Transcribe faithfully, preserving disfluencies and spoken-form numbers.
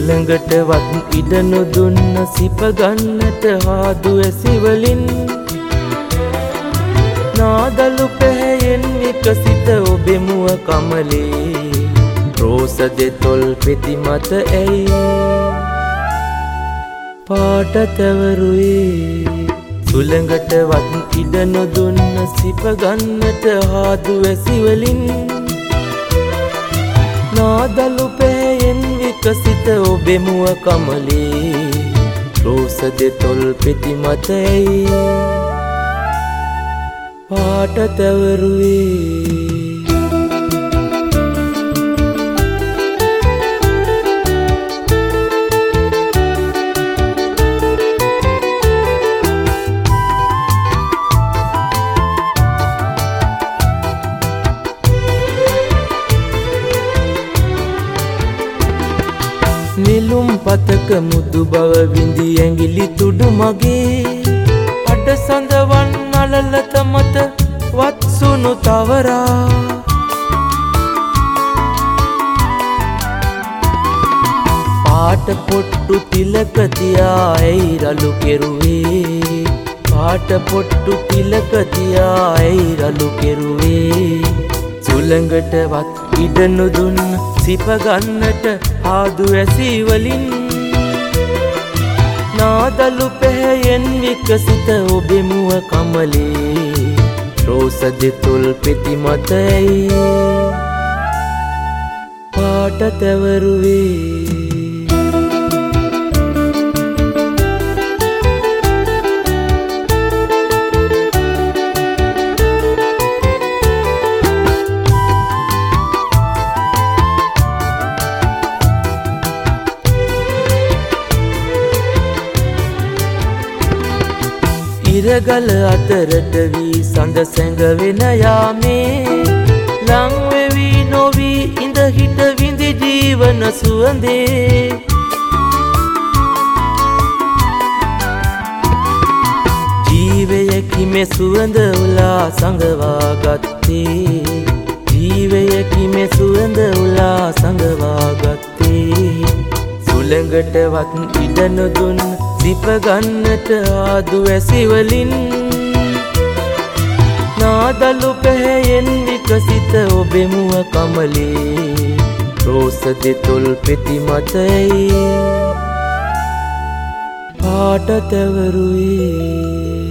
සුළඟටවත් ඉඩ නොදුන්න සිප ගන්නට හාදු ඇසිවලින් නාදලු පැහැයෙන් විකසිත ඔබේ මුව කමලේ රෝස දෙතොල් පෙති මත ඇයි පාට තැවරුවේ සුළඟටවත් ඉඩ නොදුන්න සිප ගන්නට හාදු ඇසිවලින් නාදලු පැහැයෙන් විකසිත ඔබේ මුව කමලේ රෝස දෙතොල් පෙති මත ඇයි පාට තැවරුවේ නිලුම් පතක මුදු බව විඳි ඇඟිලි තුඩු මගේ අඩ සඳවන් නලලත මත වත්සුණු තවරා පාට පොට්ටු තිලක තියා ඇයි රළු කෙරුවේ පාට පොට්ටු තිලක තියා ඇයි රළු කෙරුවේ සුළඟටවත් ඉඩ නොදුන්න සිප ගන්නට ආදු ඇසිවලින් නාදලු පැහැයෙන් විකසිත ඔබේ මුව කමලේ රෝස දෙතොල් පෙති මත ඇයි පාට තැවරුවේ ඉරගල අතරට වී සඳ සැඟවෙන යාමේ ලංවෙවි නොවී ඉඳ හිට විඳි ජීවන සුවඳේ ජීවයකි මෙ සුවඳ උලා සඟවා ගත්තේ ජීවයකි මෙ සුවඳ උලා සඟවා ගත්තේ සුළඟටවත් ඉඩ නොදුන්න සිප ගන්නට ආදු ඇසිවලින් නාදලු පැහැයෙන් විකසිත ඔබේ මුව කමලේ රෝස දෙතොල් පෙති මත ඇයි පාට තැවරුවේ